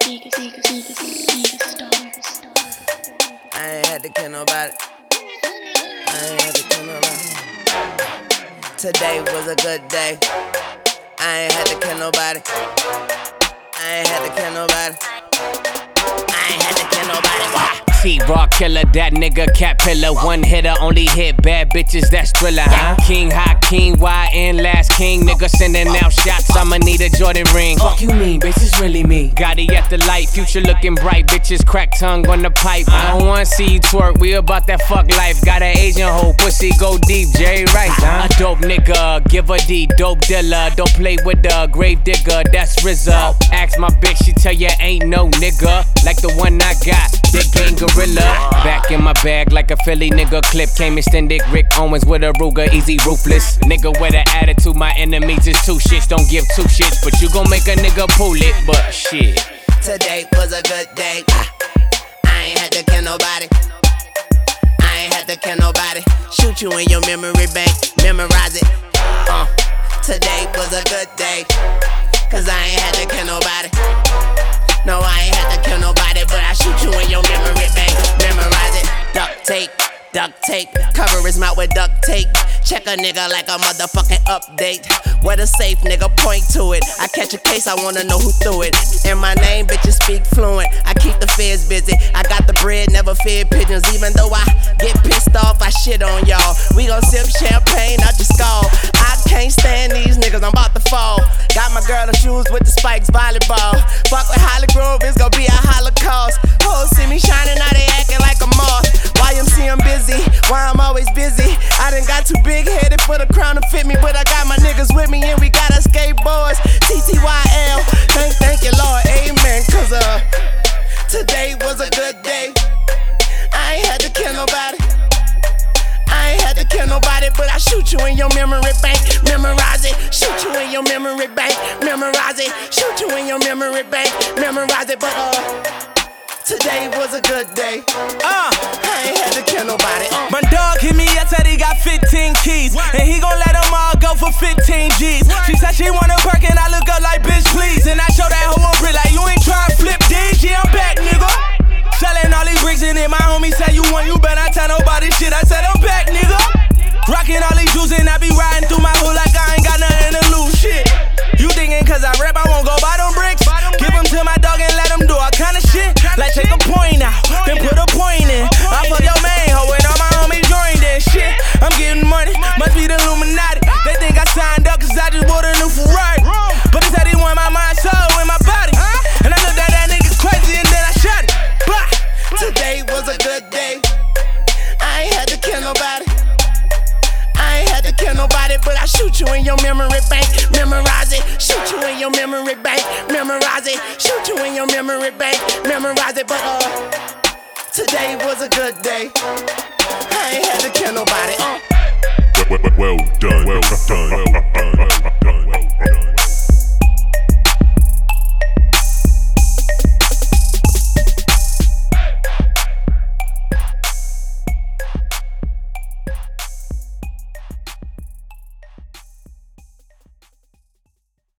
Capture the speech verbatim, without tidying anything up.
I ain't had to kill nobody. I ain't had to kill nobody. Today was a good day. I ain't had to kill nobody. I ain't had to kill nobody. I ain't had to kill nobody. Why? T-Raw killer, that nigga cat pillar. One hitter, only hit bad bitches, that's Thriller, huh? King, high king, Y N, last king. Nigga sending out shots, I'ma need a Jordan ring. Fuck you mean, bitch, it's really me. Gotti at the light, future looking bright. Bitches crack tongue on the pipe. I don't wanna see you twerk, we about that fuck life. Got an Asian hoe, pussy go deep, Jerry Rice, huh? A dope nigga, give a D, dope dealer. Don't play with the grave digger, that's R Z A. Ask my bitch, she tell ya ain't no nigga like the one I got, that gang gorilla. Back in my bag like a Philly nigga clip. Came extended, Rick Owens with a Ruger, easy ruthless. Nigga with an attitude, my enemies is two shits. Don't give two shits, but you gon' make a nigga pull it, but shit. Today was a good day. I ain't had to kill nobody. I ain't had to kill nobody. Shoot you in your memory bank, memorize it. Uh, today was a good day, cause I ain't had to kill nobody. No, I ain't had to kill nobody, but I shoot you in your memory bank, memorize it. Duct tape, duct tape, cover his mouth with duct tape. Check a nigga like a motherfucking update. What a safe nigga, point to it. I catch a case, I wanna know who threw it. And my name, bitches speak fluent. I keep the feds busy. I got the bread, never fed pigeons. Even though I get pissed off, I shit on y'all. We gon' sip champagne out your skull. I can't stand these niggas, I'm about to fall. Got my girl in shoes with the spikes, volleyball. Fuck with Holly Grove, it's gon' be a holocaust. Hoes see me shining, now they acting like a moth. Y M C, I'm busy, why I'm always busy. I done got too big headed for the crown to fit me, but I got my niggas with me and we got our skateboards. T T Y L, thank, thank you Lord, amen. Cause uh, today was a good day. I ain't had to kill nobody. I ain't had to kill nobody, but I shoot you in your memory bank, memorize it. Shoot you in your memory bank, memorize it. Shoot you in your memory bank, memorize it. But uh, today was a good day. Uh, I ain't had to kill nobody. Uh. My dog hit me up, said he got fifteen keys, and he gon' let them all go for fifteen G's. She said she want a perk, and I look up like bitch please, and I show that hoe a brick like you ain't tryna flip these. Yeah, I'm back, nigga. Selling all these bricks, and then my homie say you want, you better not tell nobody shit. I said I'm back, nigga. Rockin' all these jewels, and I be riding through my hood like I ain't got nothing to lose. Shit, you thinking cause I rap I won't go buy them bricks? Give them to my dog and let him do all kind of shit. Like take a point out, then put a point in. I fuck your main hoe and all my homies joined in. Shit, I'm getting money, must be the Illuminati. They think I signed up cause I just bought a new Ferrari. But he said he want my mind, soul, and my body. And I looked at that nigga crazy and then I shot it. Blah. Today was a good day. I ain't had to kill nobody. I ain't had to kill nobody, but I shoot you in your memory bank, memorize it. Shoot you in your memory bank, memorize it. Shoot you in your memory bank, memorize it. But uh, today was a good day. I ain't had to kill nobody. Uh. Well, well, well done, well done, well done, well done, well done.